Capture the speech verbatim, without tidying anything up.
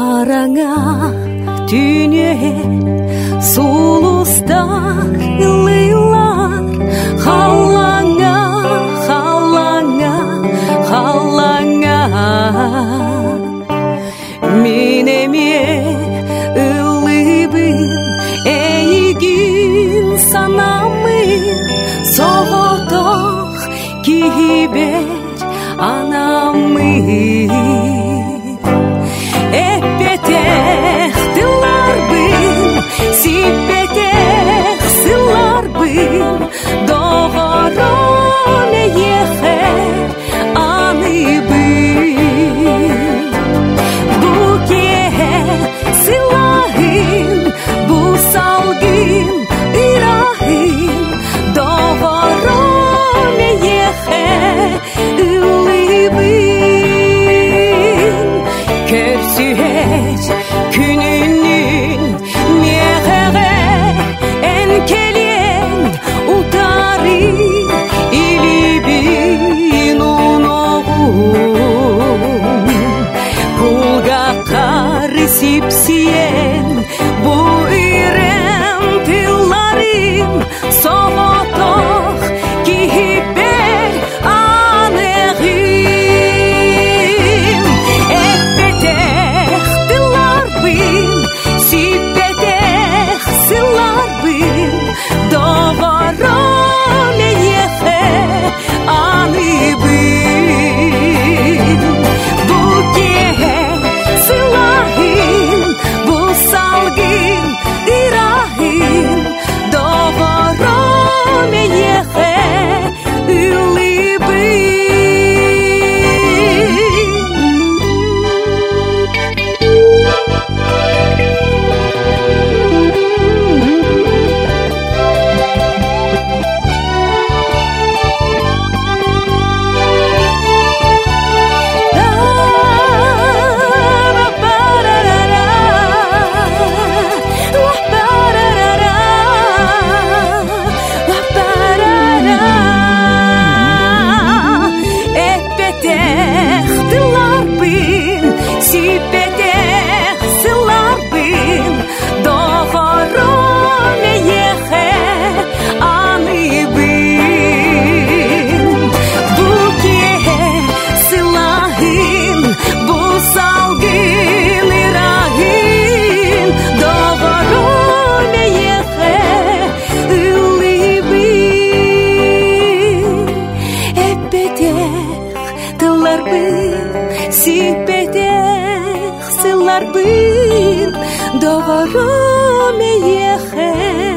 Араңа түнен сулустар лыйлар, халаңа, халаңа, халаңа. Мен эме ылыбын эйгин санамын, соғотох кибер анамын. Эппетех тыларбын, сиппетех сыларбын, доғором ехер аныбын. Буке сылағын, бусалгын ырағын, доғором ехер ылыбын. Көрсүhet күнүнүн меғеғе энкелен утары илибин уноғун. Кулга қары сипсиен бу ирем тылларым, соғотох кихибер анығым. Эппетех тыларбын, сиппетех сыларбын, доғором ехер аныбын. Буке сылағын, бусалгын ырағын, доғором ехер ылыбын. Эппетех тыларбын, сиппетех сыларбын, доғором ехер аныбын. Буке сылағын, бусалгын ырағын, доғором ехер ылыбын. Эппетех тыларбын, сиппетех сыларбын, доғором ехер